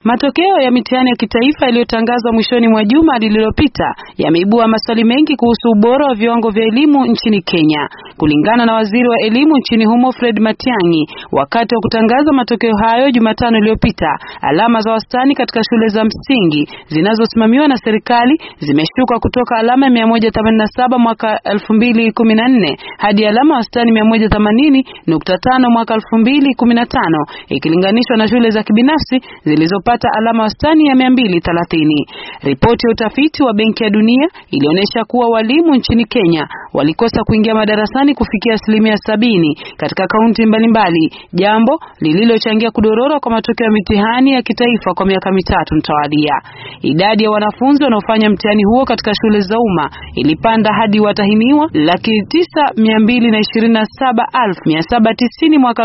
Matokeo ya mitihani ya kitaifa yaliyotangazwa mwishoni mwa juma lililopita yameibua maswali mengi kuhusu ubora wa viwango vya elimu nchini Kenya. Kulingana na waziri wa elimu nchini humo Fred Matiang'i, wakati wa kutangaza matokeo hayo Jumatano iliyopita, alama za wastani katika shule za msingi zinazosimamiwa na serikali zimeshuka kutoka alama 187 mwaka 2014 hadi alama wastani 180.5 mwaka 2015 ikilinganishwa na shule za kibinafsi zilizopata alama wastani ya 230. Ripoti ya utafiti wa Benki ya Dunia ilionyesha kuwa walimu nchini Kenya walikosa kuingia madarasani kufikia 70% katika kaunti mbalimbali, jambo lililochangia kudorora kwa matokeo ya mitihani ya kitaifa kwa miaka mitatu mtawalia. Idadi ya wanafunzi wanaofanya mtihani huo katika shule za umma ilipanda hadi watahiniwa 9,227,790 mwaka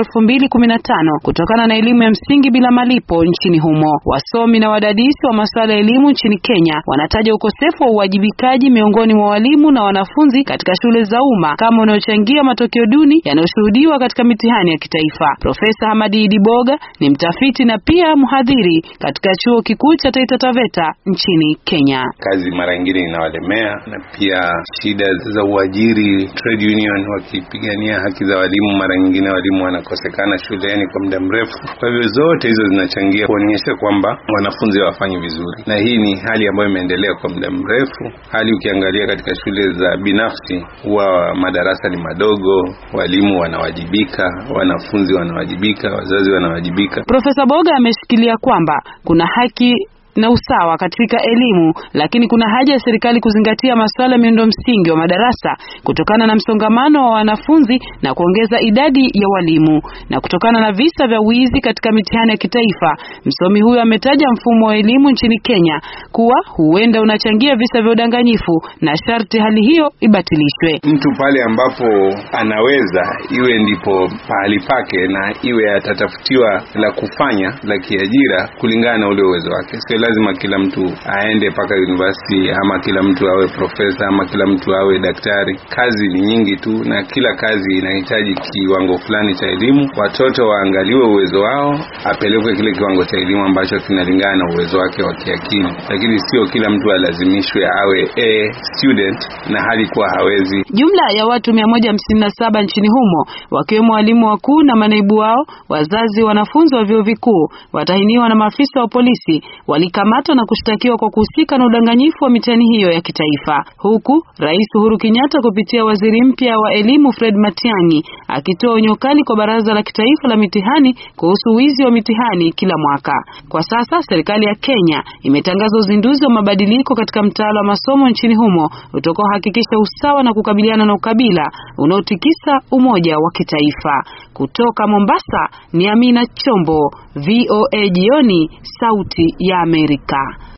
2015 kutokana na elimu ya msingi bila malipo nchini humo. Wasomi na wadadisi wa masuala ya elimu nchini Kenya wanataja ukosefu wa uwajibikaji miongoni mwa walimu na wanafunzi katika shule za umma kama unaochangia matokeo duni yanayoshuhudiwa katika mitihani ya kitaifa. Profesa Hamadi Idiboga ni mtafiti na pia mhadhiri katika chuo kikuu cha Taita Taveta nchini Kenya. Kazi mara nyingine inawalemea na pia shida za uajiri, trade union wakipigania haki za walimu, mara nyingine walimu wanakosekana shuleni kwa muda mrefu. Kwa hivyo zote hizo zinachangia kuonyesha kwamba wanafunzi hawafanyi vizuri, na hii ni hali ambayo imeendelea kwa muda mrefu. Hali ukiangalia katika shule za binafsi huwa madarasa ni madogo, walimu wanawajibika, wanafunzi wanawajibika, wazazi wanawajibika. Profesa Boga ameshikilia kwamba kuna haki na usawa katika elimu, lakini kuna haja ya serikali kuzingatia masuala miundo msingi wa madarasa kutokana na msongamano wa wanafunzi na kuongeza idadi ya walimu. Na kutokana na visa vya wizi katika mitihani ya kitaifa, msomi huyo ametaja mfumo wa elimu nchini Kenya kuwa huenda unachangia visa vya udanganyifu na sharti hali hiyo ibatilishwe. Mtu pale ambapo anaweza, iwe ndipo pahali pake na iwe atatafutiwa la kufanya la kiajira kulingana na ule uwezo wake. Lazima kila mtu aende paka university, ama kila mtu awe profesa, ama kila mtu awe daktari. Kazi ni nyingi tu na kila kazi inahitaji kiwango fulani cha elimu. Watoto waangaliwe uwezo wao, apelekwe kile kiwango cha elimu ambacho kinalingana na uwezo wake wa kiakili. Lakini sio kila mtu alazimishwe awe a student na hali kuwa hawezi. Jumla ya watu 157 nchini humo, wakiwemo walimu wakuu na manaibu wao, wazazi, wanafunzi wa vyuo vikuu, watahiniwa na maafisa wa polisi walikamatwa na kushtakiwa kwa kuhusika na udanganyifu wa mitihani hiyo ya kitaifa, huku Rais Uhuru Kenyatta kupitia waziri mpya wa elimu Fred Matiang'i akitoa onyo kali kwa Baraza la Kitaifa la Mitihani kuhusu wizi wa mitihani kila mwaka. Kwa sasa serikali ya Kenya imetangaza uzinduzi wa mabadiliko katika mtaala wa masomo nchini humo utakaohakikisha usawa na kukabiliana na ukabila unaotikisa umoja wa kitaifa. Kutoka Mombasa ni Amina Chombo, VOA Jioni, Sauti ya Amerika.